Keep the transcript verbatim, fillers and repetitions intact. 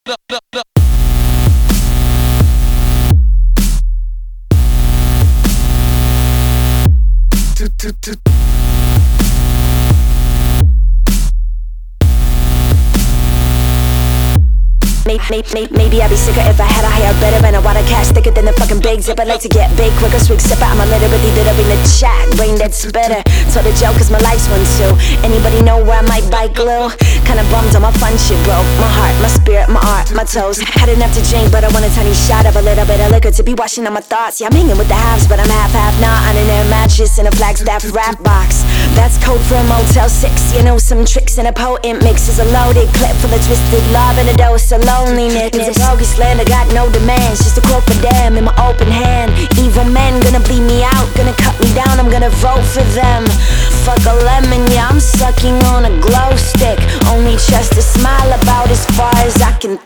Maybe I'd be sicker if I had a higher better and a water cash thicker than the fucking big zip. I like to get big quicker, swig sipper. I'm a literally lit up in the chat, brain that's better. So the joke cause my life's one too. Anybody know where I might bite glue? Kinda bummed on my fun shit broke. My heart, my spirit, my art, my toes. Had enough to drink but I want a tiny shot of a little bit of liquor to be washing on my thoughts. Yeah, I'm hanging with the halves but I'm half-half now. On an air mattress in a Flagstaff rap box. That's code for a Motel six. You know some tricks in a potent mix. Is a loaded clip full of twisted love and a dose of loneliness. It's a bogus land, I got no demands. Just a quote for them in my open hand. Evil men gonna bleed me out, gonna cut me down, I'm gonna vote for them. Fuck a lemon, yeah, I'm sucking on a glow stick. Only trust a smile about as far as I can